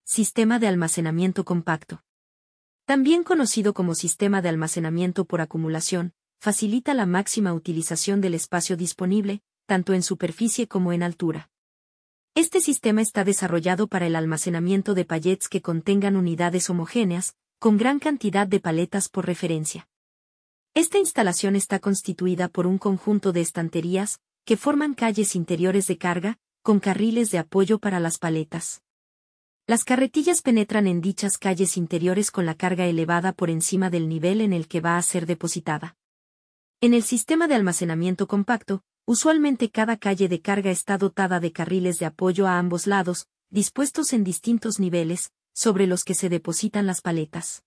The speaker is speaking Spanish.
Sistema de almacenamiento compacto. También conocido como sistema de almacenamiento por acumulación, facilita la máxima utilización del espacio disponible, tanto en superficie como en altura. Este sistema está desarrollado para el almacenamiento de pallets que contengan unidades homogéneas, con gran cantidad de paletas por referencia. Esta instalación está constituida por un conjunto de estanterías, que forman calles interiores de carga, con carriles de apoyo para las paletas. Las carretillas penetran en dichas calles interiores con la carga elevada por encima del nivel en el que va a ser depositada. En el sistema de almacenamiento compacto, usualmente cada calle de carga está dotada de carriles de apoyo a ambos lados, dispuestos en distintos niveles, sobre los que se depositan las paletas.